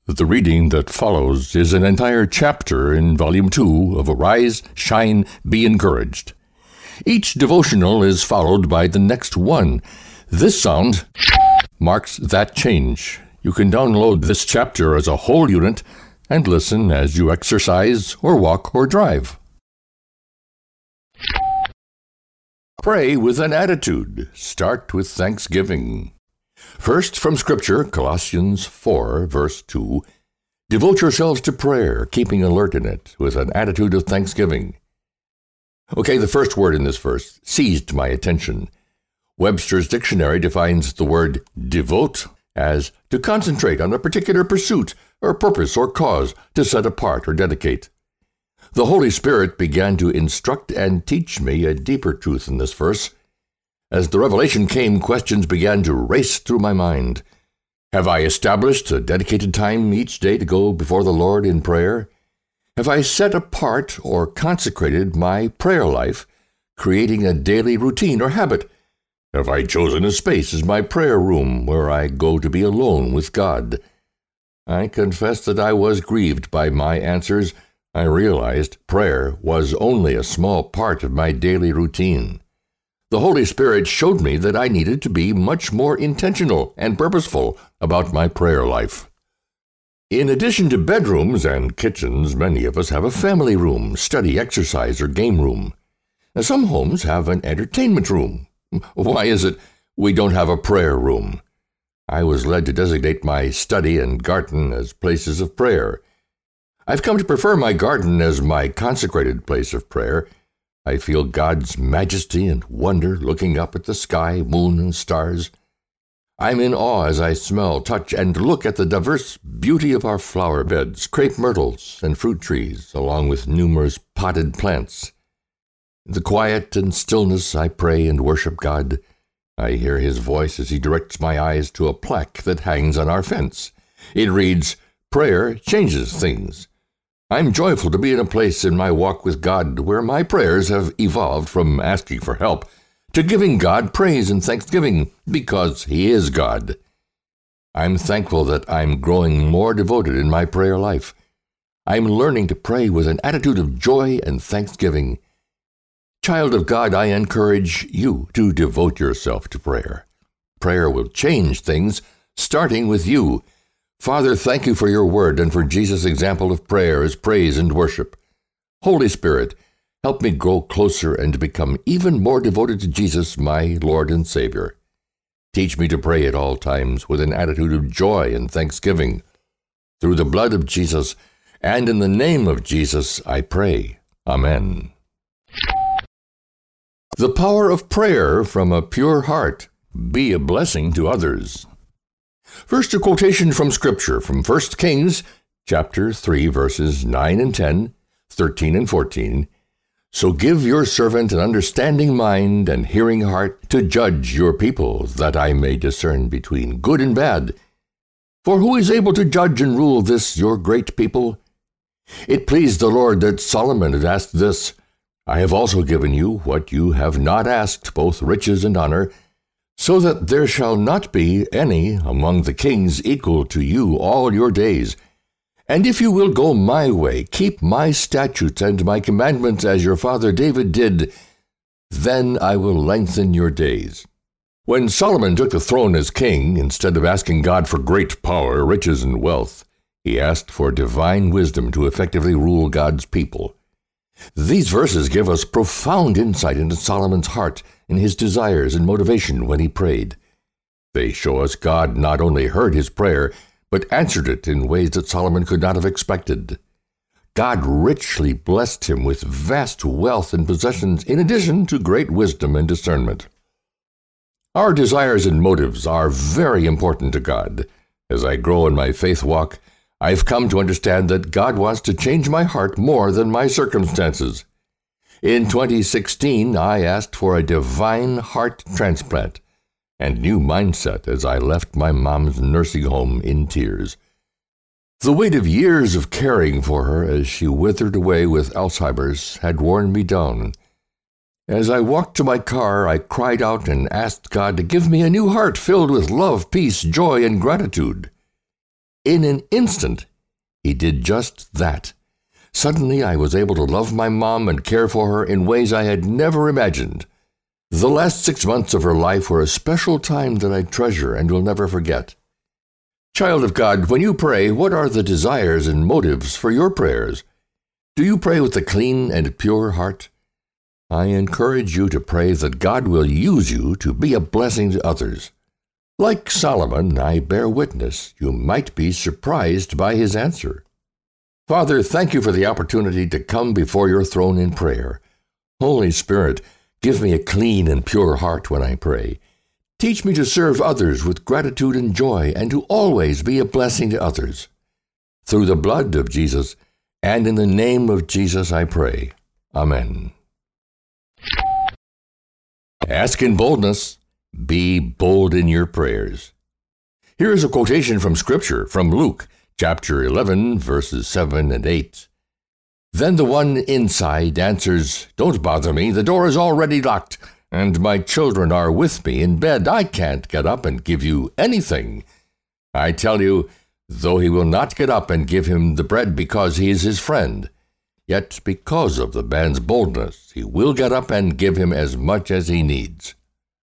The reading that follows is an entire chapter in Volume 2 of Arise, Shine, Be Encouraged. Each devotional is followed by the next one. This sound marks that change. You can download this chapter as a whole unit and listen as you exercise or walk or drive. Pray with an attitude. Start with thanksgiving. First, from Scripture, Colossians 4, verse 2, devote yourselves to prayer, keeping alert in it, with an attitude of thanksgiving. Okay, the first word in this verse seized my attention. Webster's dictionary defines the word devote as to concentrate on a particular pursuit or purpose or cause, to set apart or dedicate. The Holy Spirit began to instruct and teach me a deeper truth in this verse. As the revelation came, questions began to race through my mind. Have I established a dedicated time each day to go before the Lord in prayer? Have I set apart or consecrated my prayer life, creating a daily routine or habit? Have I chosen a space as my prayer room where I go to be alone with God? I confess that I was grieved by my answers. I realized prayer was only a small part of my daily routine. The Holy Spirit showed me that I needed to be much more intentional and purposeful about my prayer life. In addition to bedrooms and kitchens, many of us have a family room, study, exercise, or game room. Some homes have an entertainment room. Why is it we don't have a prayer room? I was led to designate my study and garden as places of prayer. I've come to prefer my garden as my consecrated place of prayer. I feel God's majesty and wonder looking up at the sky, moon, and stars. I'm in awe as I smell, touch, and look at the diverse beauty of our flower beds, crepe myrtles, and fruit trees, along with numerous potted plants. In the quiet and stillness, I pray and worship God. I hear His voice as He directs my eyes to a plaque that hangs on our fence. It reads, "Prayer changes things." I'm joyful to be in a place in my walk with God where my prayers have evolved from asking for help to giving God praise and thanksgiving because He is God. I'm thankful that I'm growing more devoted in my prayer life. I'm learning to pray with an attitude of joy and thanksgiving. Child of God, I encourage you to devote yourself to prayer. Prayer will change things, starting with you. Father, thank you for your word and for Jesus' example of prayer as praise and worship. Holy Spirit, help me grow closer and to become even more devoted to Jesus, my Lord and Savior. Teach me to pray at all times with an attitude of joy and thanksgiving. Through the blood of Jesus and in the name of Jesus, I pray. Amen. The power of prayer from a pure heart. Be a blessing to others. First, a quotation from Scripture from 1 Kings, chapter 3, verses 9 and 10, 13 and 14. So give your servant an understanding mind and hearing heart to judge your people, that I may discern between good and bad. For who is able to judge and rule this your great people? It pleased the Lord that Solomon had asked this. I have also given you what you have not asked, both riches and honor, so that there shall not be any among the kings equal to you all your days. And if you will go my way, keep my statutes and my commandments as your father David did, then I will lengthen your days. When Solomon took the throne as king, instead of asking God for great power, riches, and wealth, he asked for divine wisdom to effectively rule God's people. These verses give us profound insight into Solomon's heart and his desires and motivation when he prayed. They show us God not only heard his prayer, but answered it in ways that Solomon could not have expected. God richly blessed him with vast wealth and possessions in addition to great wisdom and discernment. Our desires and motives are very important to God. As I grow in my faith walk, I've come to understand that God wants to change my heart more than my circumstances. In 2016, I asked for a divine heart transplant and new mindset as I left my mom's nursing home in tears. The weight of years of caring for her as she withered away with Alzheimer's had worn me down. As I walked to my car, I cried out and asked God to give me a new heart filled with love, peace, joy, and gratitude. In an instant, he did just that. Suddenly, I was able to love my mom and care for her in ways I had never imagined. The last 6 months of her life were a special time that I treasure and will never forget. Child of God, when you pray, what are the desires and motives for your prayers? Do you pray with a clean and pure heart? I encourage you to pray that God will use you to be a blessing to others. Like Solomon, I bear witness you might be surprised by his answer. Father, thank you for the opportunity to come before your throne in prayer. Holy Spirit, give me a clean and pure heart when I pray. Teach me to serve others with gratitude and joy and to always be a blessing to others. Through the blood of Jesus and in the name of Jesus I pray. Amen. Ask in boldness. Be bold in your prayers. Here is a quotation from Scripture from Luke, chapter 11, verses 7 and 8. Then the one inside answers, "Don't bother me, the door is already locked, and my children are with me in bed. I can't get up and give you anything." I tell you, though he will not get up and give him the bread because he is his friend, yet because of the man's boldness, he will get up and give him as much as he needs.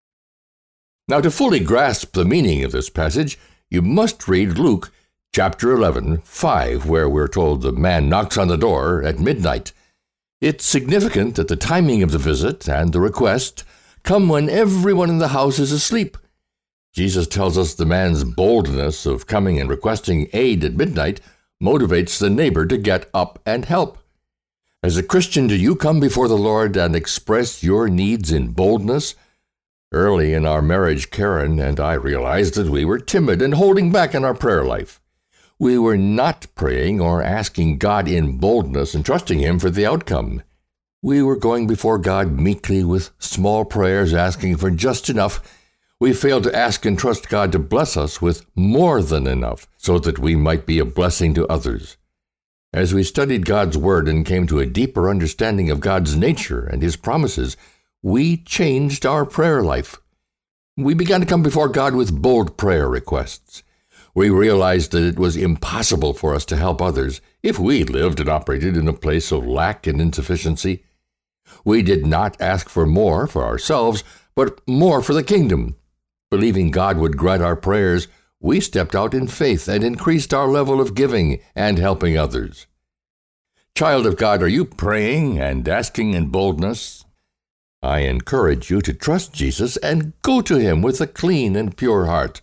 Now, to fully grasp the meaning of this passage, you must read Luke chapter 11, 5, where we're told the man knocks on the door at midnight. It's significant that the timing of the visit and the request come when everyone in the house is asleep. Jesus tells us the man's boldness of coming and requesting aid at midnight motivates the neighbor to get up and help. As a Christian, do you come before the Lord and express your needs in boldness? Early in our marriage, Karen and I realized that we were timid and holding back in our prayer life. We were not praying or asking God in boldness and trusting Him for the outcome. We were going before God meekly with small prayers, asking for just enough. We failed to ask and trust God to bless us with more than enough so that we might be a blessing to others. As we studied God's Word and came to a deeper understanding of God's nature and His promises, we changed our prayer life. We began to come before God with bold prayer requests. We realized that it was impossible for us to help others if we lived and operated in a place of lack and insufficiency. We did not ask for more for ourselves, but more for the kingdom. Believing God would grant our prayers, we stepped out in faith and increased our level of giving and helping others. Child of God, are you praying and asking in boldness? I encourage you to trust Jesus and go to Him with a clean and pure heart.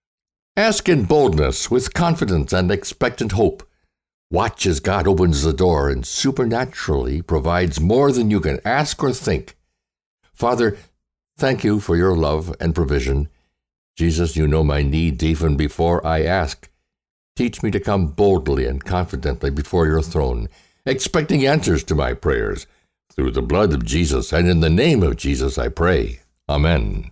Ask in boldness with confidence and expectant hope. Watch as God opens the door and supernaturally provides more than you can ask or think. Father, thank you for your love and provision. Jesus, you know my needs even before I ask. Teach me to come boldly and confidently before your throne, expecting answers to my prayers. Through the blood of Jesus and in the name of Jesus I pray. Amen.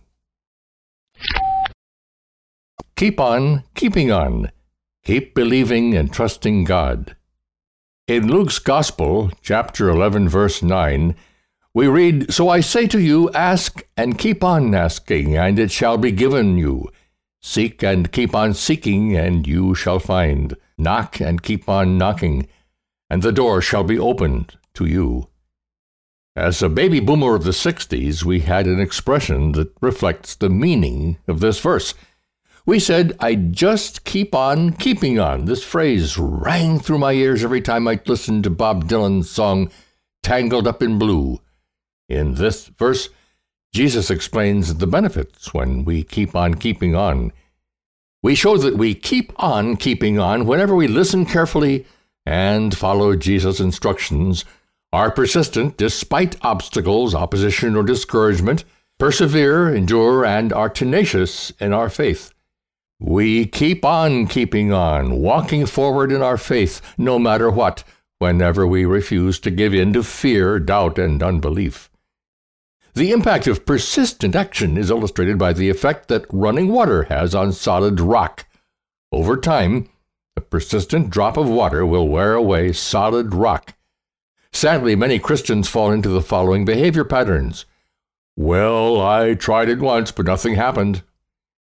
Keep on keeping on. Keep believing and trusting God. In Luke's Gospel, chapter 11, verse 9, we read, "So I say to you, ask and keep on asking, and it shall be given you. Seek and keep on seeking, and you shall find. Knock and keep on knocking, and the door shall be opened to you." As a baby boomer of the 60s, we had an expression that reflects the meaning of this verse. We said, "I just keep on keeping on." This phrase rang through my ears every time I listened to Bob Dylan's song, "Tangled Up in Blue." In this verse, Jesus explains the benefits when we keep on keeping on. We show that we keep on keeping on whenever we listen carefully and follow Jesus' instructions, are persistent despite obstacles, opposition, or discouragement, persevere, endure, and are tenacious in our faith. We keep on keeping on, walking forward in our faith, no matter what, whenever we refuse to give in to fear, doubt, and unbelief. The impact of persistent action is illustrated by the effect that running water has on solid rock. Over time, a persistent drop of water will wear away solid rock. Sadly, many Christians fall into the following behavior patterns. "Well, I tried it once, but nothing happened."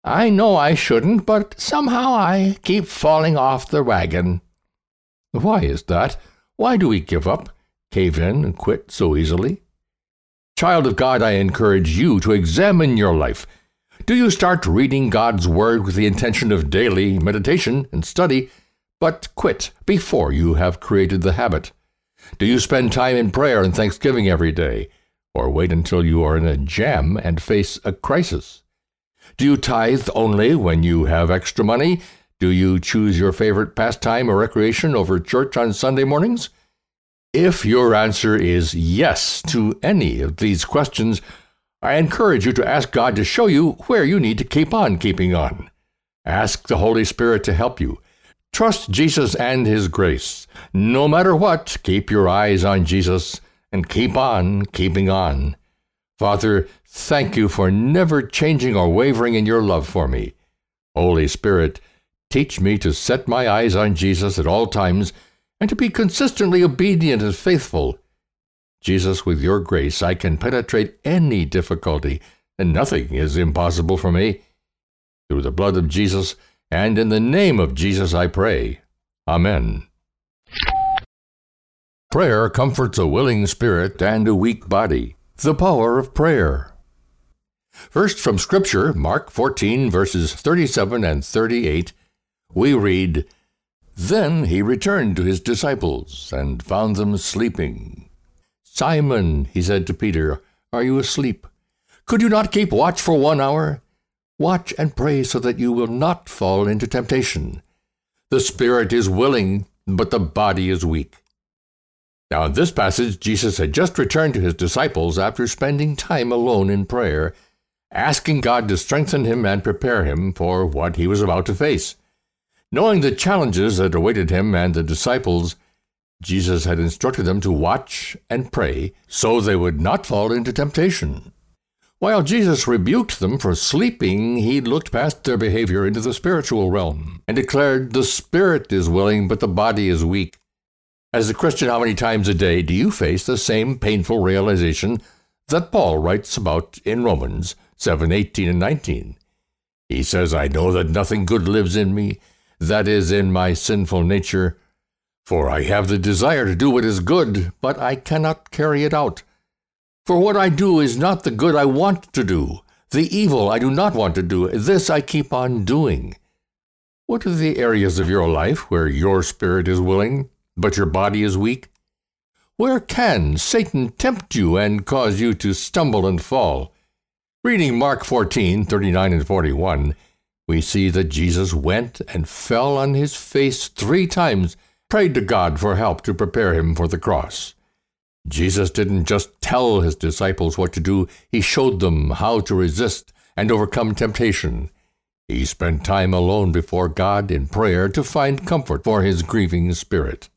I know I shouldn't, but somehow I keep falling off the wagon." Why is that? Why do we give up, cave in, and quit so easily? Child of God, I encourage you to examine your life. Do you start reading God's Word with the intention of daily meditation and study, but quit before you have created the habit? Do you spend time in prayer and thanksgiving every day, or wait until you are in a jam and face a crisis? Do you tithe only when you have extra money? Do you choose your favorite pastime or recreation over church on Sunday mornings? If your answer is yes to any of these questions, I encourage you to ask God to show you where you need to keep on keeping on. Ask the Holy Spirit to help you. Trust Jesus and His grace. No matter what, keep your eyes on Jesus and keep on keeping on. Father, thank you for never changing or wavering in your love for me. Holy Spirit, teach me to set my eyes on Jesus at all times and to be consistently obedient and faithful. Jesus, with your grace, I can penetrate any difficulty, and nothing is impossible for me. Through the blood of Jesus and in the name of Jesus I pray. Amen. Prayer comforts a willing spirit and a weak body. The power of prayer. First from Scripture, Mark 14, verses 37 and 38, we read, "Then he returned to his disciples and found them sleeping. 'Simon,' he said to Peter, 'are you asleep? Could you not keep watch for 1 hour? Watch and pray so that you will not fall into temptation. The spirit is willing, but the body is weak.'" Now in this passage, Jesus had just returned to his disciples after spending time alone in prayer, asking God to strengthen him and prepare him for what he was about to face. Knowing the challenges that awaited him and the disciples, Jesus had instructed them to watch and pray so they would not fall into temptation. While Jesus rebuked them for sleeping, he looked past their behavior into the spiritual realm and declared, "The spirit is willing, but the body is weak." As a Christian, how many times a day do you face the same painful realization that Paul writes about in Romans 7:18 and 19? He says, "I know that nothing good lives in me, that is, in my sinful nature. For I have the desire to do what is good, but I cannot carry it out. For what I do is not the good I want to do. The evil I do not want to do, this I keep on doing." What are the areas of your life where your spirit is willing, but your body is weak? Where can Satan tempt you and cause you to stumble and fall? Reading Mark 14, 39 and 41, we see that Jesus went and fell on his face 3 times, prayed to God for help to prepare him for the cross. Jesus didn't just tell his disciples what to do, he showed them how to resist and overcome temptation. He spent time alone before God in prayer to find comfort for his grieving spirit.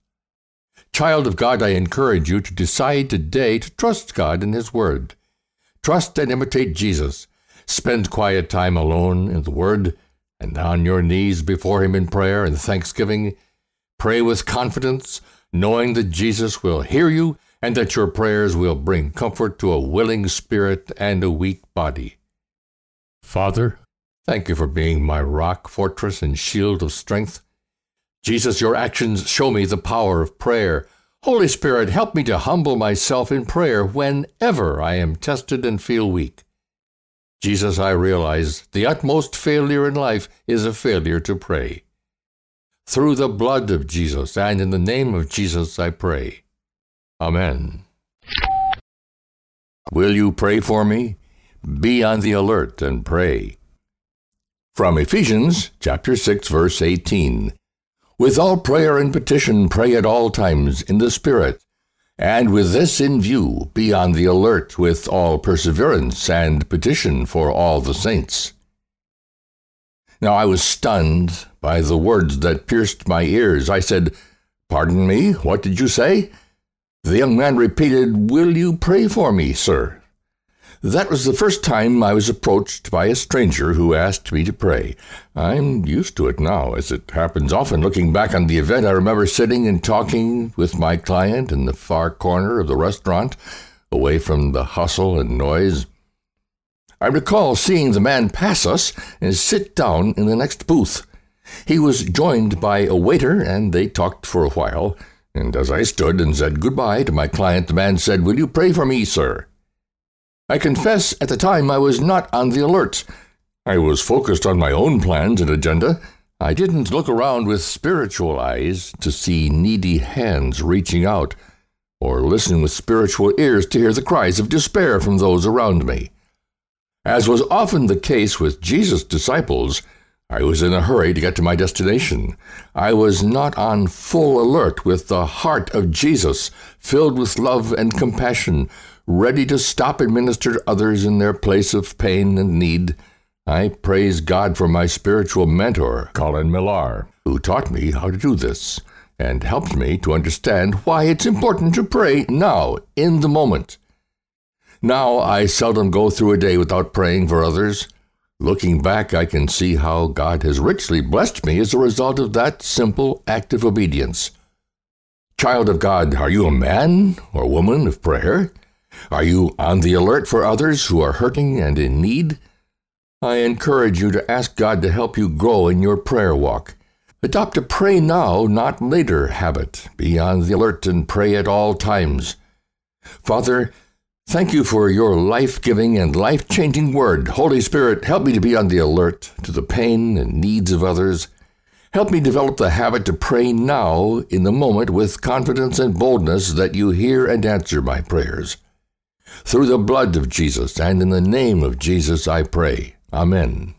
Child of God, I encourage you to decide today to trust God in His Word. Trust and imitate Jesus. Spend quiet time alone in the Word and on your knees before Him in prayer and thanksgiving. Pray with confidence, knowing that Jesus will hear you and that your prayers will bring comfort to a willing spirit and a weak body. Father, thank you for being my rock, fortress, and shield of strength. Jesus, your actions show me the power of prayer. Holy Spirit, help me to humble myself in prayer whenever I am tested and feel weak. Jesus, I realize the utmost failure in life is a failure to pray. Through the blood of Jesus and in the name of Jesus, I pray. Amen. Will you pray for me? Be on the alert and pray. From Ephesians chapter 6, verse 18. With all prayer and petition, pray at all times in the Spirit, and with this in view, be on the alert with all perseverance and petition for all the saints. Now I was stunned by the words that pierced my ears. I said, "Pardon me, what did you say?" The young man repeated, "Will you pray for me, sir?" That was the first time I was approached by a stranger who asked me to pray. I'm used to it now, as it happens often. Looking back on the event, I remember sitting and talking with my client in the far corner of the restaurant, away from the hustle and noise. I recall seeing the man pass us and sit down in the next booth. He was joined by a waiter, and they talked for a while, and as I stood and said goodbye to my client, the man said, "Will you pray for me, sir?" I confess at the time I was not on the alert. I was focused on my own plans and agenda. I didn't look around with spiritual eyes to see needy hands reaching out, or listen with spiritual ears to hear the cries of despair from those around me. As was often the case with Jesus' disciples, I was in a hurry to get to my destination. I was not on full alert with the heart of Jesus, filled with love and compassion, ready to stop and minister to others in their place of pain and need. I praise God for my spiritual mentor, Colin Millar, who taught me how to do this and helped me to understand why it's important to pray now, in the moment. Now I seldom go through a day without praying for others. Looking back, I can see how God has richly blessed me as a result of that simple act of obedience. Child of God, are you a man or woman of prayer? Are you on the alert for others who are hurting and in need? I encourage you to ask God to help you grow in your prayer walk. Adopt a pray now, not later habit. Be on the alert and pray at all times. Father, thank you for your life-giving and life-changing word. Holy Spirit, help me to be on the alert to the pain and needs of others. Help me develop the habit to pray now in the moment with confidence and boldness that you hear and answer my prayers. Through the blood of Jesus and in the name of Jesus I pray. Amen.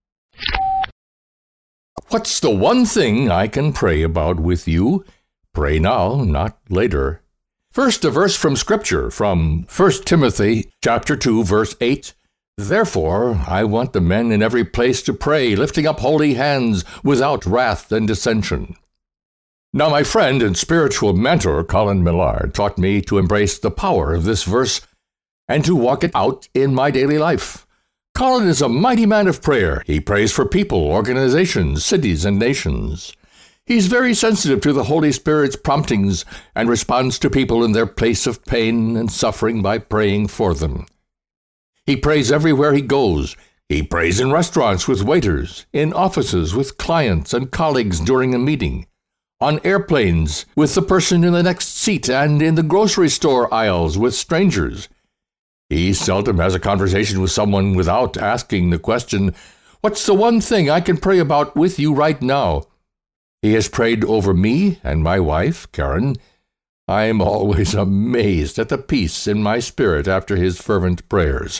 What's the one thing I can pray about with you? Pray now, not later. First, a verse from Scripture, from 1 Timothy chapter 2, verse 8. Therefore, I want the men in every place to pray, lifting up holy hands without wrath and dissension. Now, my friend and spiritual mentor, Colin Millar, taught me to embrace the power of this verse and to walk it out in my daily life. Colin is a mighty man of prayer. He prays for people, organizations, cities, and nations. He's very sensitive to the Holy Spirit's promptings and responds to people in their place of pain and suffering by praying for them. He prays everywhere he goes. He prays in restaurants with waiters, in offices with clients and colleagues during a meeting, on airplanes with the person in the next seat, and in the grocery store aisles with strangers. He seldom has a conversation with someone without asking the question, "What's the one thing I can pray about with you right now?" He has prayed over me and my wife, Karen. I am always amazed at the peace in my spirit after his fervent prayers.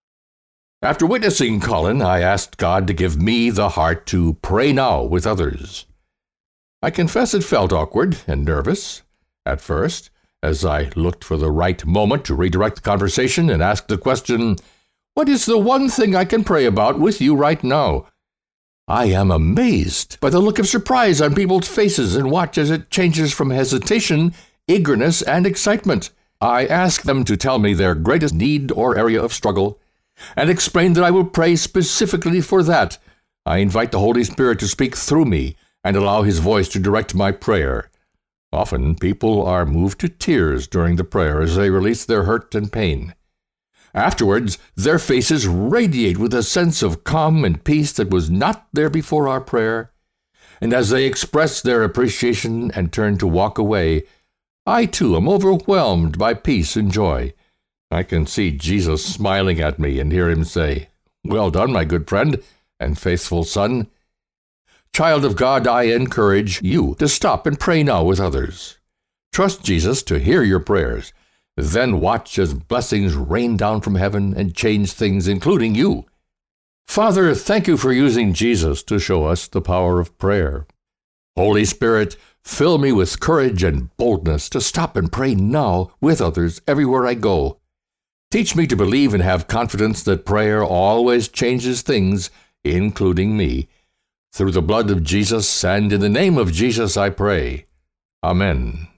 After witnessing Colin, I asked God to give me the heart to pray now with others. I confess it felt awkward and nervous at first, as I looked for the right moment to redirect the conversation and ask the question, "What is the one thing I can pray about with you right now?" I am amazed by the look of surprise on people's faces and watch as it changes from hesitation, eagerness, and excitement. I ask them to tell me their greatest need or area of struggle, and explain that I will pray specifically for that. I invite the Holy Spirit to speak through me and allow his voice to direct my prayer. Often people are moved to tears during the prayer as they release their hurt and pain. Afterwards, their faces radiate with a sense of calm and peace that was not there before our prayer. And as they express their appreciation and turn to walk away, I too am overwhelmed by peace and joy. I can see Jesus smiling at me and hear him say, "Well done, my good friend and faithful son." Child of God, I encourage you to stop and pray now with others. Trust Jesus to hear your prayers. Then watch as blessings rain down from heaven and change things, including you. Father, thank you for using Jesus to show us the power of prayer. Holy Spirit, fill me with courage and boldness to stop and pray now with others everywhere I go. Teach me to believe and have confidence that prayer always changes things, including me. Through the blood of Jesus and in the name of Jesus I pray. Amen.